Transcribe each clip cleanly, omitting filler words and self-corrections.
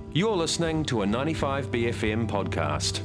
You're listening to a 95BFM podcast.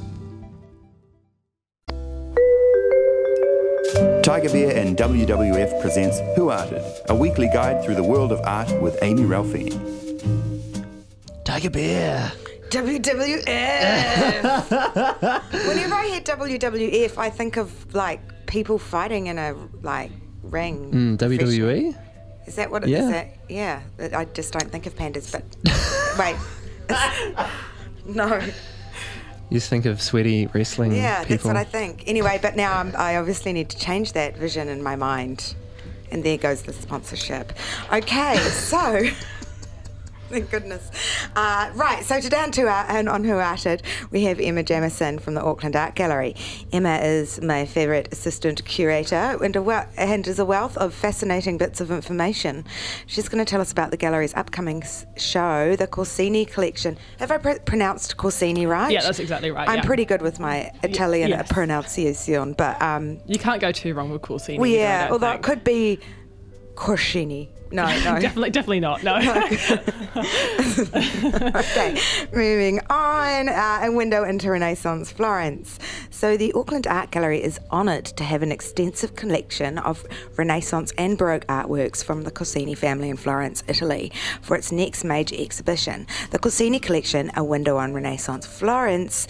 Tiger Beer and WWF presents Who Arted, a weekly guide through the world of art with Amy Ralphine. Tiger Beer. WWF. Whenever I hear WWF, I think of like people fighting in a ring. WWE? Is that what it is? Yeah. I just don't think of pandas, but wait. No. You just think of sweaty wrestling people. That's what I think. Anyway, but now I obviously need to change that vision in my mind. And there goes the sponsorship. Okay, so... Thank goodness. Right, so today on Who Arted, we have Emma Jamieson from the Auckland Art Gallery. Emma is my favourite assistant curator and is a wealth of fascinating bits of information. She's going to tell us about the gallery's upcoming show, the Corsini Collection. Have I pronounced Corsini right? Yeah, that's exactly right. I'm pretty good with my Italian pronunciation, but... you can't go too wrong with Corsini. Well, yeah, although it could be Corsini. No. definitely not. No. Okay, moving on. A window into Renaissance Florence. So the Auckland Art Gallery is honoured to have an extensive collection of Renaissance and Baroque artworks from the Corsini family in Florence, Italy, for its next major exhibition. The Corsini Collection, a window on Renaissance Florence,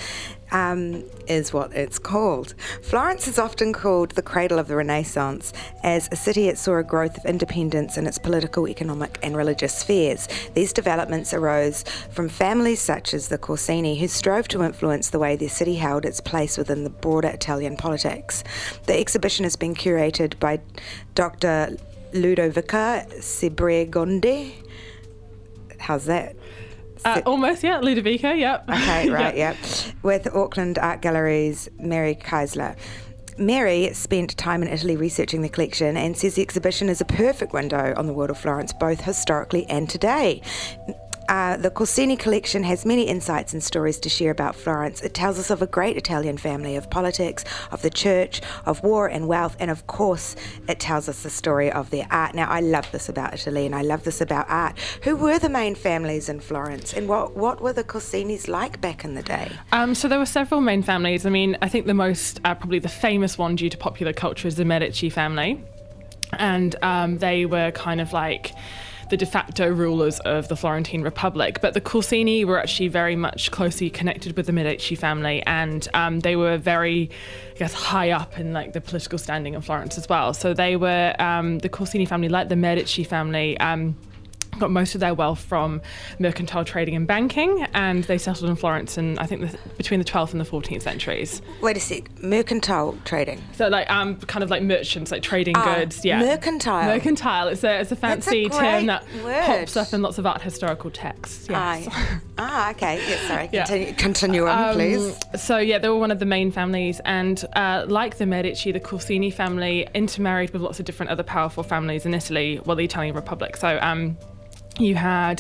is what it's called. Florence is often called the cradle of the Renaissance. As a city, it saw a growth of independence in its political, economic and religious spheres. These developments arose from families such as the Corsini, who strove to influence the way their city held its place within the broader Italian politics. The exhibition has been curated by Dr. Ludovica Sebregondi. How's that? Almost, yeah. Ludovica, yep. Okay, right, yep. With Auckland Art Gallery's Mary Keisler. Mary spent time in Italy researching the collection and says the exhibition is a perfect window on the world of Florence, both historically and today. The Corsini collection has many insights and stories to share about Florence. It tells us of a great Italian family, of politics, of the church, of war and wealth, and of course, it tells us the story of their art. Now, I love this about Italy, and I love this about art. Who were the main families in Florence, and what were the Corsinis like back in the day? So there were several main families. I mean, I think the most, probably the famous one due to popular culture is the Medici family. And they were kind of like the de facto rulers of the Florentine Republic. But the Corsini were actually very much closely connected with the Medici family, and they were very, I guess, high up in like the political standing in Florence as well. So they were, the Corsini family, like the Medici family, got most of their wealth from mercantile trading and banking, and they settled in Florence in, I think, between the 12th and the 14th centuries. Wait a sec, mercantile trading? So like kind of like merchants, like trading goods. Yeah. Mercantile. It's a fancy term that pops up in lots of art historical texts. Yes. Okay. Yeah, sorry. Yeah. Continue on, please. So yeah, they were one of the main families, and like the Medici, the Corsini family intermarried with lots of different other powerful families in Italy, the Italian Republic. So you had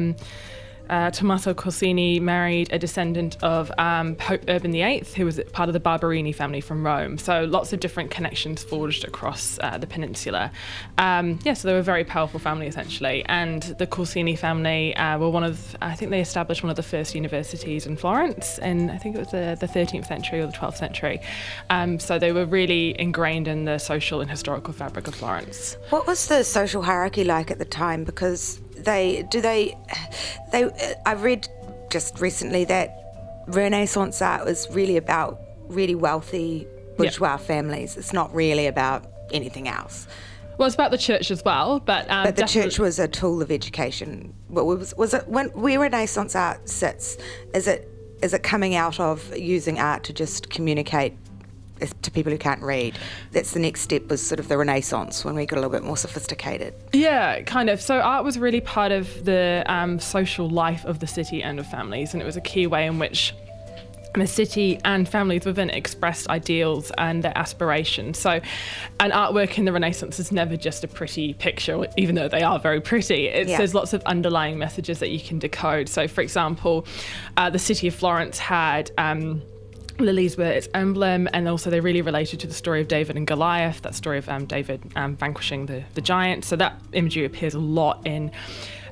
Tommaso Corsini married a descendant of Pope Urban VIII, who was part of the Barberini family from Rome. So lots of different connections forged across the peninsula. So they were a very powerful family, essentially. And the Corsini family were I think they established one of the first universities in Florence, and I think it was the 13th century or the 12th century. So they were really ingrained in the social and historical fabric of Florence. What was the social hierarchy like at the time? Because I've read just recently that Renaissance art was really about really wealthy bourgeois families. It's not really about anything else. Well, it's about the church as well, but the church was a tool of education. Was it where Renaissance art sits? Is it coming out of using art to just communicate to people who can't read? That's the next step, was sort of the Renaissance, when we got a little bit more sophisticated. Yeah, kind of. So art was really part of the social life of the city and of families, and it was a key way in which the city and families within it expressed ideals and their aspirations. So an artwork in the Renaissance is never just a pretty picture, even though they are very pretty. There's lots of underlying messages that you can decode. So, for example, the city of Florence had lilies were its emblem, and also they really related to the story of David and Goliath, that story of David vanquishing the giant. So that imagery appears a lot in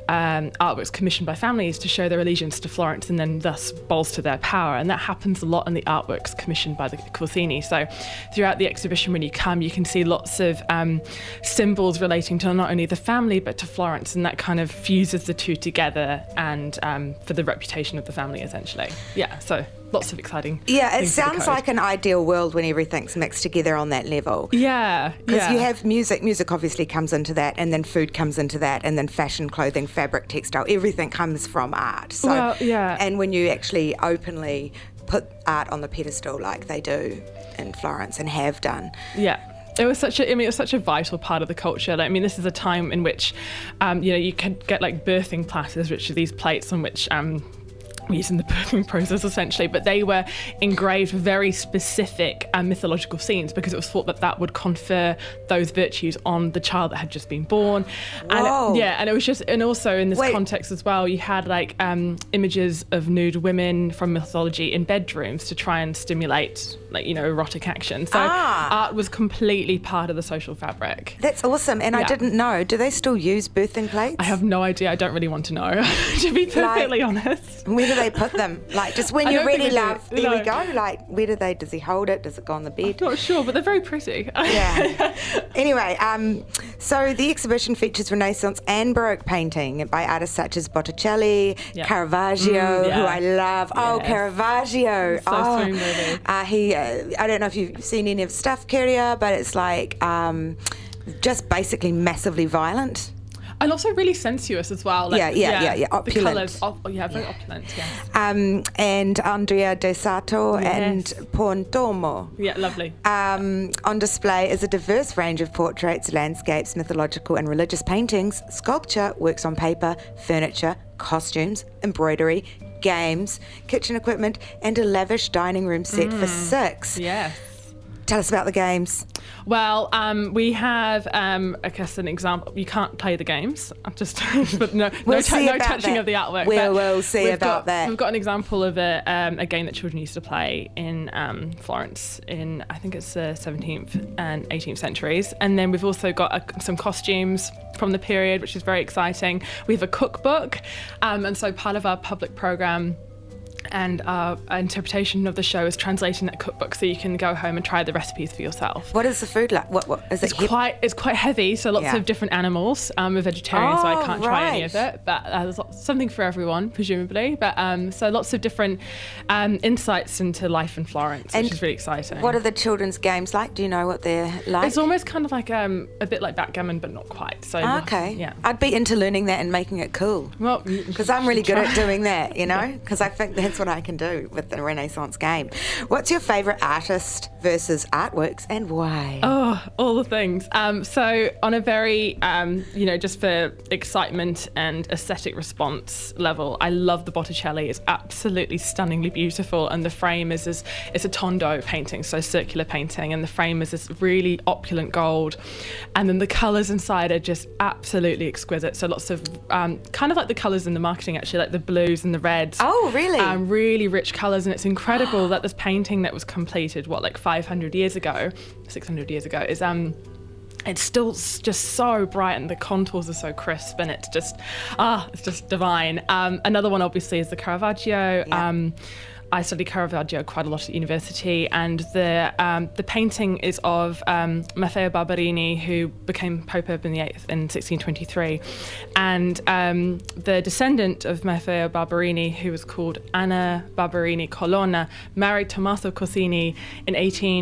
artworks commissioned by families to show their allegiance to Florence and then thus bolster their power. And that happens a lot in the artworks commissioned by the Corsini. So throughout the exhibition, when you come, you can see lots of symbols relating to not only the family but to Florence, and that kind of fuses the two together and for the reputation of the family, essentially. Yeah, so lots of exciting it sounds like an ideal world when everything's mixed together on that level. Yeah. Because you have music obviously comes into that, and then food comes into that, and then fashion, clothing, fabric, textile, everything comes from art. So, well, yeah. And when you actually openly put art on the pedestal like they do in Florence and have done. Yeah. It was such a vital part of the culture. Like, I mean, this is a time in which, you could get like birthing platters, which are these plates on which using the birthing process essentially, but they were engraved with very specific mythological scenes because it was thought that would confer those virtues on the child that had just been born. Whoa. And it was just, and also in this context as well, you had like images of nude women from mythology in bedrooms to try and stimulate erotic action. So art was completely part of the social fabric. That's awesome. And I didn't know, do they still use birthing plates? I have no idea. I don't really want to know, to be perfectly honest. Where do they put them? Like, just when you're ready, love, there we go. Like, where does he hold it? Does it go on the bed? I'm not sure, but they're very pretty. Yeah. Anyway, so the exhibition features Renaissance and Baroque painting by artists such as Botticelli, Caravaggio, who I love. Yes. Oh, Caravaggio. So sweet movie. I don't know if you've seen any of stuff, Kyria, but it's like just basically massively violent. And also really sensuous as well. Like, Opulent. The colours, very opulent, yes. And Andrea De Sato and Pontomo. Yeah, lovely. On display is a diverse range of portraits, landscapes, mythological and religious paintings, sculpture, works on paper, furniture, costumes, embroidery, games, kitchen equipment, and a lavish dining room set for 6. Yes. Tell us about the games. Well, we have, I guess, an example. You can't play the games. But no touching of the artwork. We'll see about that. We've got an example of a game that children used to play in Florence in, I think it's the 17th and 18th centuries. And then we've also got some costumes from the period, which is very exciting. We have a cookbook. And so part of our public programme and our interpretation of the show is translating that cookbook so you can go home and try the recipes for yourself. What is the food like? What is it? It's quite heavy, so lots of different animals. We're vegetarian, so I can't try any of it, but there's something for everyone, presumably. But so lots of different insights into life in Florence, which is really exciting. What are the children's games like? Do you know what they're like? It's almost kind of like a bit like backgammon, but not quite. So okay, yeah. I'd be into learning that and making it cool. Well, because I'm really good at doing that, because I think that's what I can do with the Renaissance game. What's your favourite artist versus artworks and why? Oh, all the things. So on a very, just for excitement and aesthetic response level, I love the Botticelli. It's absolutely stunningly beautiful, and the frame it's a tondo painting, so circular painting, and the frame is this really opulent gold, and then the colours inside are just absolutely exquisite. So lots of kind of like the colours in the marketing, actually, like the blues and the reds. Oh, really? Really rich colours, and it's incredible that this painting that was completed 500 years ago, 600 years ago, is it's still just so bright, and the contours are so crisp, and it's just divine. Another one obviously is the Caravaggio. Yeah. I studied Caravaggio quite a lot at university, and the painting is of Maffeo Barberini, who became Pope Urban VIII in 1623, and the descendant of Maffeo Barberini, who was called Anna Barberini Colonna, married Tommaso Corsini in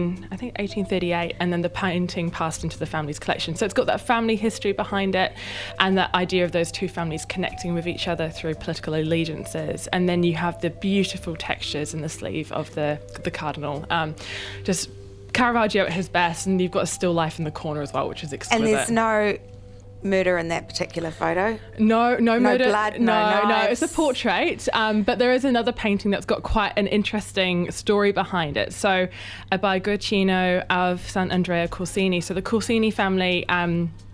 1838, and then the painting passed into the family's collection. So it's got that family history behind it, and that idea of those two families connecting with each other through political allegiances, and then you have the beautiful texture in the sleeve of the cardinal. Just Caravaggio at his best, and you've got a still life in the corner as well, which is exquisite. And there's no murder in that particular photo? No murder. Blood, no, it's a portrait, but there is another painting that's got quite an interesting story behind it. So by Guercino of Sant'Andrea Corsini. So the Corsini family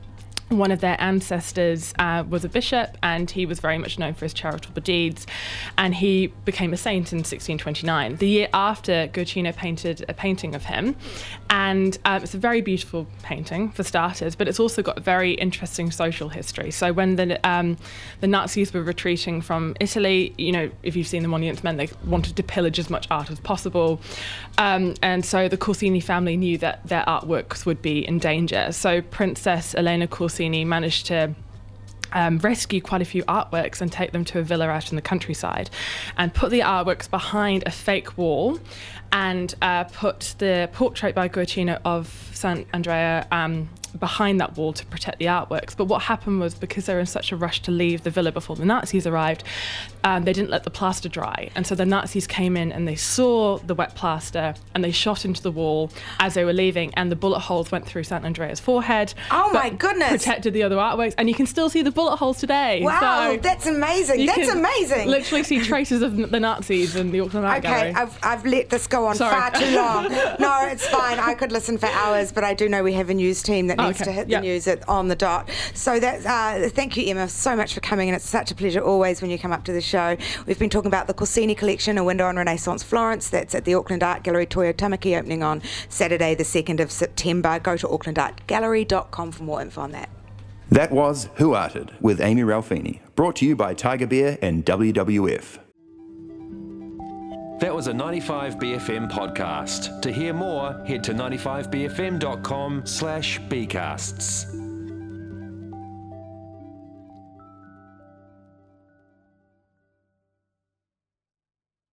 one of their ancestors was a bishop, and he was very much known for his charitable deeds, and he became a saint in 1629. The year after, Guercino painted a painting of him, and it's a very beautiful painting for starters, but it's also got a very interesting social history. So when the Nazis were retreating from Italy, if you've seen the Monuments Men, they wanted to pillage as much art as possible, and so the Corsini family knew that their artworks would be in danger. So Princess Elena Corsini managed to rescue quite a few artworks and take them to a villa out in the countryside, and put the artworks behind a fake wall, and put the portrait by Guercino of Saint Andrea behind that wall to protect the artworks. But what happened was, because they were in such a rush to leave the villa before the Nazis arrived, they didn't let the plaster dry, and so the Nazis came in and they saw the wet plaster and they shot into the wall as they were leaving, and the bullet holes went through Saint Andrea's forehead. Oh my goodness! Protected the other artworks, and you can still see the bullet holes today. Wow, so that's amazing! That's amazing. Literally see traces of the Nazis in the Auckland Art Gallery. Okay, I've let this go on far too long. No, it's fine. I could listen for hours, but I do know we have a news team that needs to hit the news on the dot. So thank you, Emma, so much for coming, and it's such a pleasure always when you come up to the show. We've been talking about the Corsini collection, A Window on Renaissance Florence. That's at the Auckland Art Gallery, Toyo Tamaki, opening on Saturday the 2nd of September. Go to aucklandartgallery.com for more info on that. That was Who Arted with Amy Ralphini, brought to you by Tiger Beer and WWF. That was a 95BFM podcast. To hear more, head to 95bfm.com/bcasts.